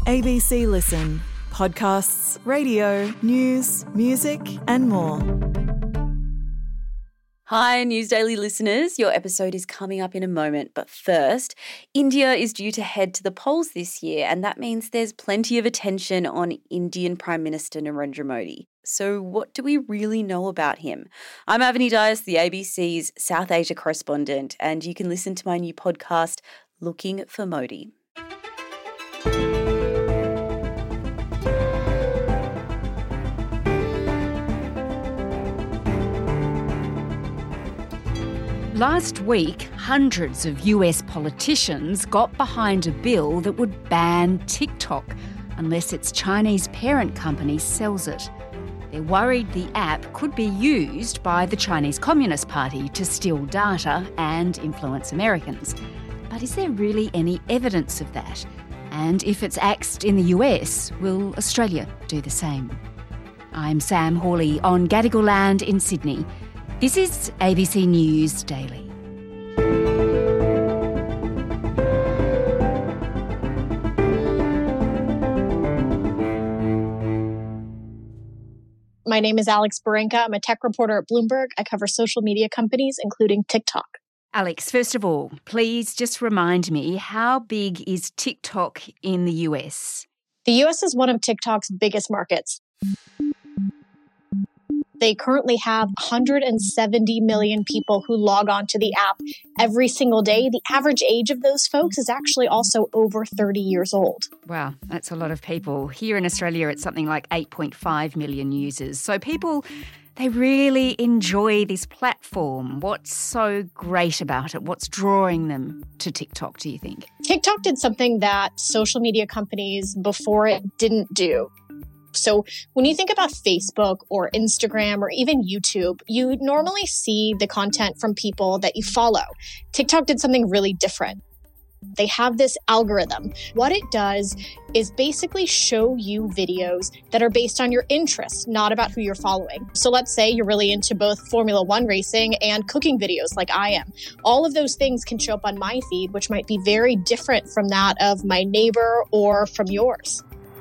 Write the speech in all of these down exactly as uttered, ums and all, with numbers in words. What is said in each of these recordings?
A B C Listen. Podcasts, radio, news, music and more. Hi, News Daily listeners. Your episode is coming up in a moment. But first, India is due to head to the polls this year, and that means there's plenty of attention on Indian Prime Minister Narendra Modi. So what do we really know about him? I'm Avani Dias, the A B C's South Asia correspondent, and you can listen to my new podcast, Looking for Modi. Last week, hundreds of U S politicians got behind a bill that would ban TikTok unless its Chinese parent company sells it. They're worried the app could be used by the Chinese Communist Party to steal data and influence Americans. But is there really any evidence of that? And if it's axed in the U S, will Australia do the same? I'm Sam Hawley on Gadigal Land in Sydney. This is A B C News Daily. My name is Alex Barenka. I'm a tech reporter at Bloomberg. I cover social media companies, including TikTok. Alex, first of all, please just remind me, how big is TikTok in the U S? The U S is one of TikTok's biggest markets. They currently have one hundred seventy million people who log on to the app every single day. The average age of those folks is actually also over thirty years old. Wow, that's a lot of people. Here in Australia, it's something like eight point five million users. So people, they really enjoy this platform. What's so great about it? What's drawing them to TikTok, do you think? TikTok did something that social media companies before it didn't do. So when you think about Facebook or Instagram or even YouTube, you normally see the content from people that you follow. TikTok did something really different. They have this algorithm. What it does is basically show you videos that are based on your interests, not about who you're following. So let's say you're really into both Formula One racing and cooking videos like I am. All of those things can show up on my feed, which might be very different from that of my neighbor or from yours.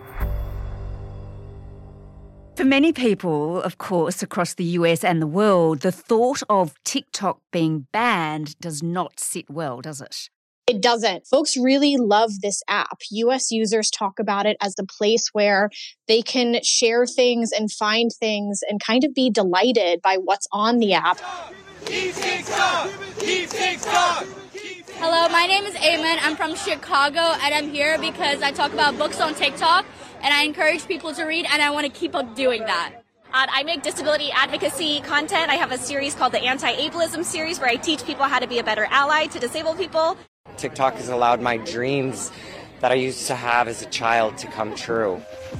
For many people, of course, across the U S and the world, the thought of TikTok being banned does not sit well, does it? It doesn't. Folks really love this app. U S users talk about it as the place where they can share things and find things and kind of be delighted by what's on the app. Keep TikTok! Keep TikTok! Hello, my name is Eamon. I'm from Chicago, and I'm here because I talk about books on TikTok, and I encourage people to read, and I want to keep on doing that. Uh, I make disability advocacy content. I have a series called the Anti-Ableism series where I teach people how to be a better ally to disabled people. TikTok has allowed my dreams that I used to have as a child to come true.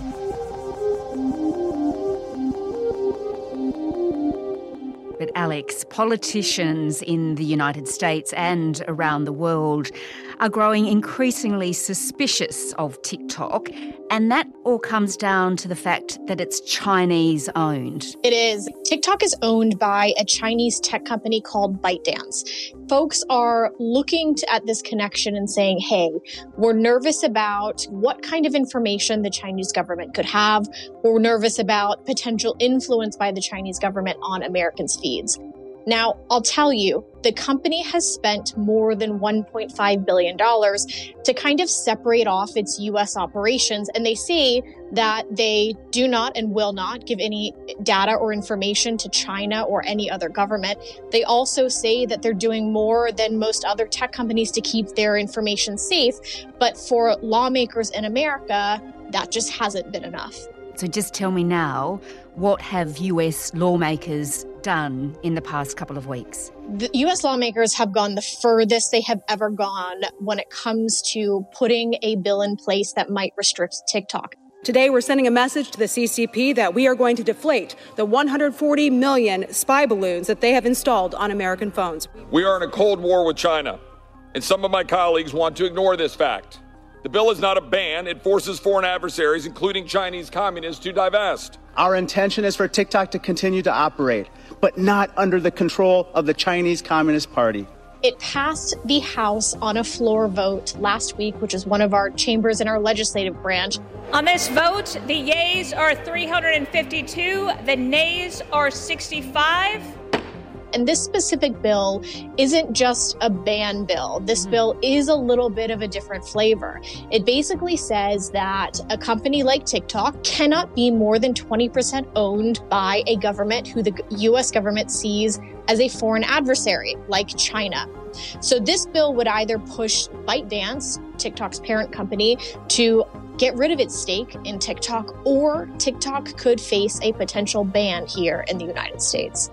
But Alex, politicians in the United States and around the world are growing increasingly suspicious of TikTok, and that all comes down to the fact that it's Chinese owned. It is. TikTok is owned by a Chinese tech company called ByteDance. Folks are looking to, at this connection and saying, hey, we're nervous about what kind of information the Chinese government could have. We're nervous about potential influence by the Chinese government on Americans' feeds. Now, I'll tell you, the company has spent more than one point five billion dollars to kind of separate off its U S operations, and they say that they do not and will not give any data or information to China or any other government. They also say that they're doing more than most other tech companies to keep their information safe, but for lawmakers in America, that just hasn't been enough. So just tell me now, what have U S lawmakers done in the past couple of weeks? The U S lawmakers have gone the furthest they have ever gone when it comes to putting a bill in place that might restrict TikTok. Today, we're sending a message to the C C P that we are going to deflate the one hundred forty million spy balloons that they have installed on American phones. We are in a Cold War with China, and some of my colleagues want to ignore this fact. The bill is not a ban. It forces foreign adversaries, including Chinese communists, to divest. Our intention is for TikTok to continue to operate, but not under the control of the Chinese Communist Party. It passed the House on a floor vote last week, which is one of our chambers in our legislative branch. On this vote, the yeas are three hundred fifty-two, the nays are sixty-five. And this specific bill isn't just a ban bill. This mm-hmm. bill is a little bit of a different flavor. It basically says that a company like TikTok cannot be more than twenty percent owned by a government who the U S government sees as a foreign adversary, like China. So this bill would either push ByteDance, TikTok's parent company, to get rid of its stake in TikTok, or TikTok could face a potential ban here in the United States.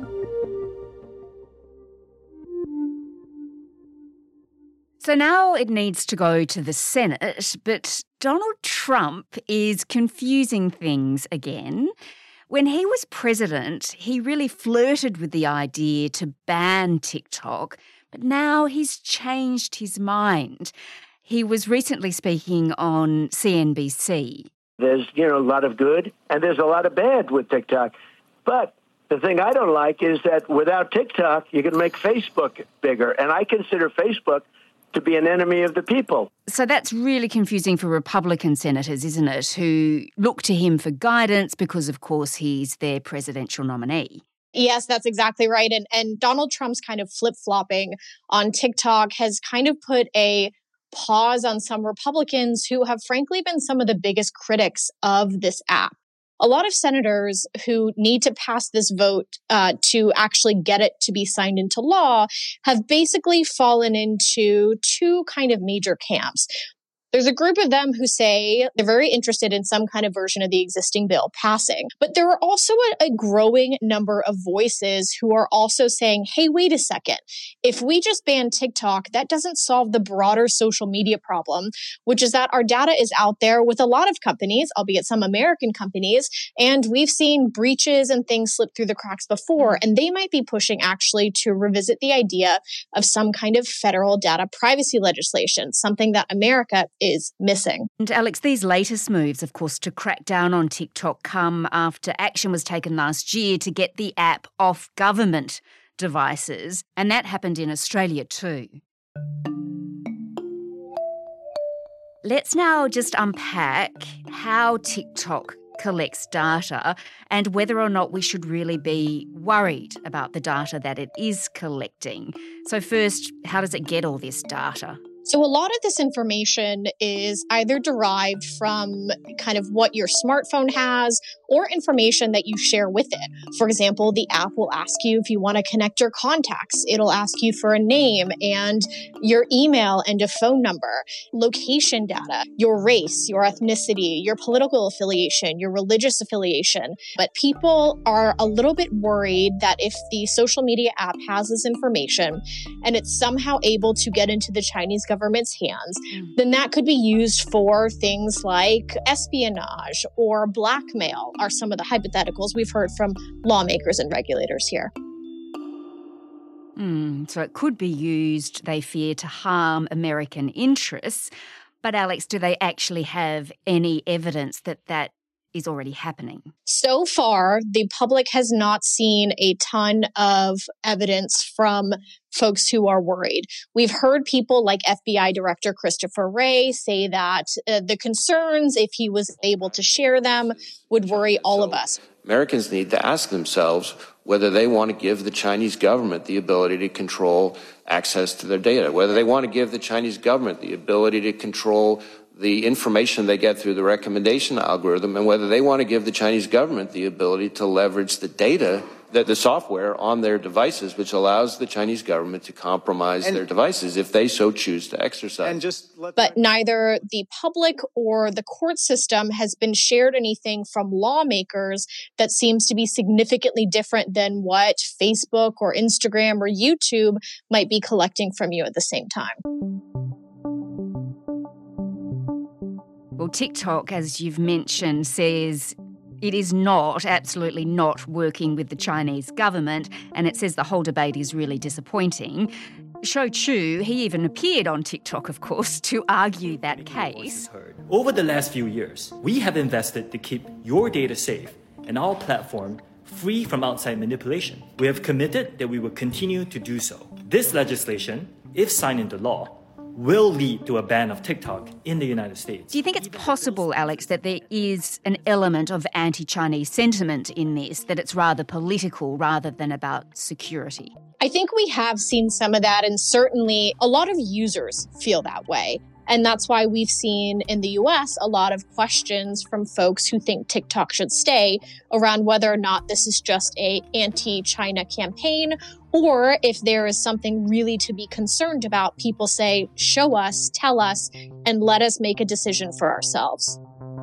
So now it needs to go to the Senate, but Donald Trump is confusing things again. When he was president, he really flirted with the idea to ban TikTok, but now he's changed his mind. He was recently speaking on C N B C. There's, you know, a lot of good and there's a lot of bad with TikTok. But the thing I don't like is that without TikTok, you can make Facebook bigger. And I consider Facebook to be an enemy of the people. So that's really confusing for Republican senators, isn't it, who look to him for guidance because, of course, he's their presidential nominee. Yes, that's exactly right. And, and Donald Trump's kind of flip-flopping on TikTok has kind of put a pause on some Republicans who have frankly been some of the biggest critics of this app. A lot of senators who need to pass this vote uh, to actually get it to be signed into law have basically fallen into two kind of major camps. There's a group of them who say they're very interested in some kind of version of the existing bill passing. But there are also a, a growing number of voices who are also saying, hey, wait a second. If we just ban TikTok, that doesn't solve the broader social media problem, which is that our data is out there with a lot of companies, albeit some American companies, and we've seen breaches and things slip through the cracks before, and they might be pushing actually to revisit the idea of some kind of federal data privacy legislation, something that America is missing. And Alex, these latest moves, of course, to crack down on TikTok come after action was taken last year to get the app off government devices, and that happened in Australia too. Let's now just unpack how TikTok collects data and whether or not we should really be worried about the data that it is collecting. So first, how does it get all this data? So a lot of this information is either derived from kind of what your smartphone has or information that you share with it. For example, the app will ask you if you want to connect your contacts. It'll ask you for a name and your email and a phone number, location data, your race, your ethnicity, your political affiliation, your religious affiliation. But people are a little bit worried that if the social media app has this information and it's somehow able to get into the Chinese government government's hands, then that could be used for things like espionage or blackmail are some of the hypotheticals we've heard from lawmakers and regulators here. Mm, so it could be used, they fear, to harm American interests. But Alex, do they actually have any evidence that that is already happening? So far, the public has not seen a ton of evidence from folks who are worried. We've heard people like F B I Director Christopher Wray say that uh, the concerns, if he was able to share them, would worry all of us. Americans need to ask themselves whether they want to give the Chinese government the ability to control access to their data, whether they want to give the Chinese government the ability to control the information they get through the recommendation algorithm, and whether they want to give the Chinese government the ability to leverage the data, that the software on their devices, which allows the Chinese government to compromise and, their devices if they so choose to exercise. And just let but neither the public or the court system has been shared anything from lawmakers that seems to be significantly different than what Facebook or Instagram or YouTube might be collecting from you at the same time. Well, TikTok, as you've mentioned, says it is not, absolutely not, working with the Chinese government, and it says the whole debate is really disappointing. Shou Chew, he even appeared on TikTok, of course, to argue that case. Over the last few years, we have invested to keep your data safe and our platform free from outside manipulation. We have committed that we will continue to do so. This legislation, if signed into law, will lead to a ban of TikTok in the United States. Do you think it's possible, Alex, that there is an element of anti-Chinese sentiment in this, that it's rather political rather than about security? I think we have seen some of that, and certainly a lot of users feel that way. And that's why we've seen in the U S a lot of questions from folks who think TikTok should stay around whether or not this is just a anti-China campaign, or if there is something really to be concerned about. People say, show us, tell us, and let us make a decision for ourselves.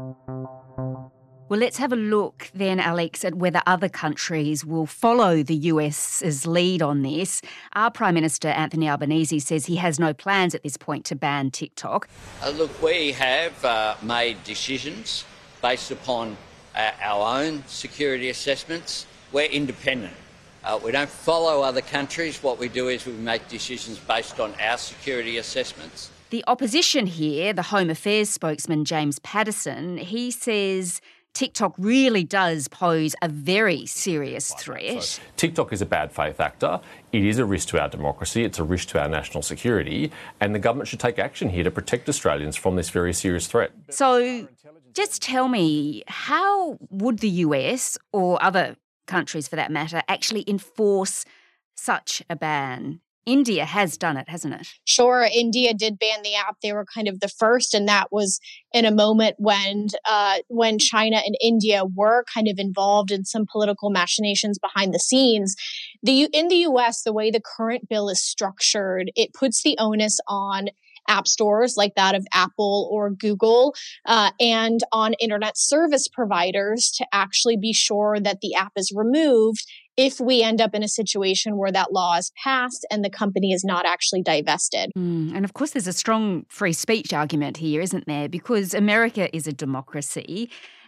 Well, let's have a look then, Alex, at whether other countries will follow the US's lead on this. Our Prime Minister, Anthony Albanese, says he has no plans at this point to ban TikTok. Uh, look, we have uh, made decisions based upon uh, our own security assessments. We're independent. Uh, we don't follow other countries. What we do is we make decisions based on our security assessments. The opposition here, the Home Affairs spokesman James Paterson, he says TikTok really does pose a very serious threat. So, TikTok is a bad faith actor. It is a risk to our democracy. It's a risk to our national security. And the government should take action here to protect Australians from this very serious threat. So just tell me, how would the U S or other countries for that matter actually enforce such a ban? India has done it, hasn't it? Sure, India did ban the app. They were kind of the first, and that was in a moment when uh, when China and India were kind of involved in some political machinations behind the scenes. The in the U S, the way the current bill is structured, it puts the onus on app stores like that of Apple or Google uh, and on internet service providers to actually be sure that the app is removed if we end up in a situation where that law is passed and the company is not actually divested. Mm, and of course, there's a strong free speech argument here, isn't there? Because America is a democracy.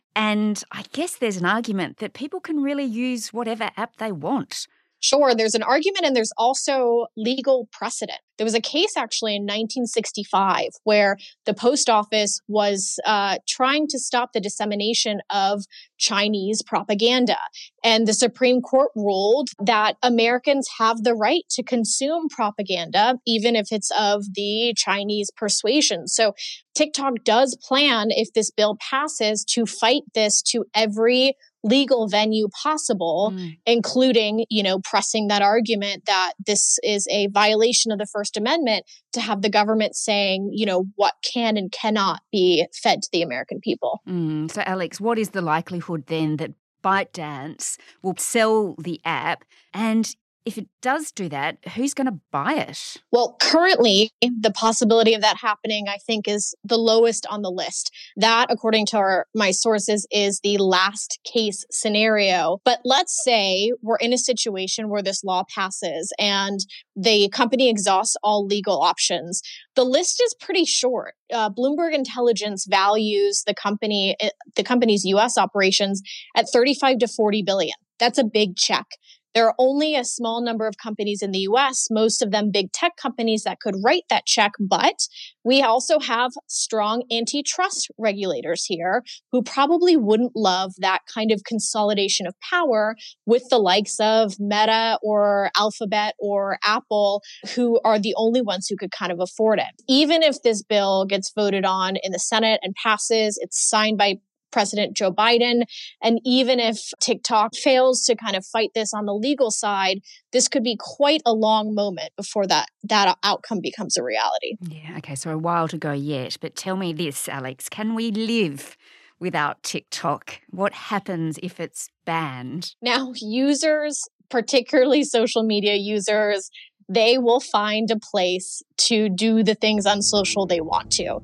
And I guess there's an argument that people can really use whatever app they want. Sure, there's an argument and there's also legal precedent. There was a case actually in nineteen sixty-five where the post office was uh, trying to stop the dissemination of Chinese propaganda. And the Supreme Court ruled that Americans have the right to consume propaganda, even if it's of the Chinese persuasion. So TikTok does plan, if this bill passes, to fight this to every legal venue possible, mm. including, you know, pressing that argument that this is a violation of the First Amendment to have the government saying, you know, what can and cannot be fed to the American people. Mm. So, Alex, what is the likelihood then that ByteDance will sell the app? And if it does do that, who's going to buy it? Well, currently, the possibility of that happening, I think, is the lowest on the list. That, according to our, my sources, is the last case scenario. But let's say we're in a situation where this law passes and the company exhausts all legal options. The list is pretty short. Uh, Bloomberg Intelligence values the company, the company's U S operations at thirty-five to forty billion. That's a big check. There are only a small number of companies in the U S, most of them big tech companies that could write that check. But we also have strong antitrust regulators here who probably wouldn't love that kind of consolidation of power with the likes of Meta or Alphabet or Apple, who are the only ones who could kind of afford it. Even if this bill gets voted on in the Senate and passes, it's signed by President Joe Biden. And even if TikTok fails to kind of fight this on the legal side, this could be quite a long moment before that, that outcome becomes a reality. Yeah, okay, so a while to go yet. But tell me this, Alex, can we live without TikTok? What happens if it's banned? Now, users, particularly social media users, they will find a place to do the things on social they want to.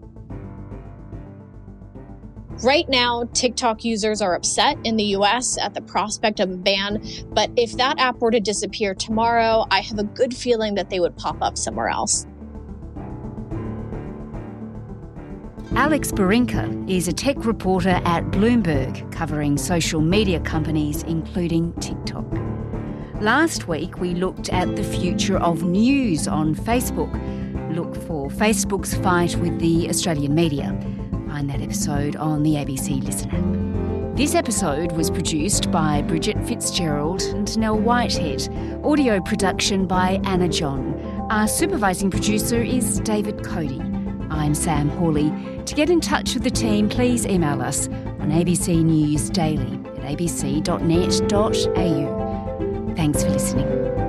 Right now, TikTok users are upset in the U S at the prospect of a ban, but if that app were to disappear tomorrow, I have a good feeling that they would pop up somewhere else. Alex Barinka is a tech reporter at Bloomberg, covering social media companies, including TikTok. Last week, we looked at the future of news on Facebook. Look for Facebook's fight with the Australian media. Find that episode on the A B C Listen app. This episode was produced by Bridget Fitzgerald and Nell Whitehead. Audio production by Anna John. Our supervising producer is David Cody. I'm Sam Hawley. To get in touch with the team, please email us on A B C News Daily at a b c dot net dot a u. Thanks for listening.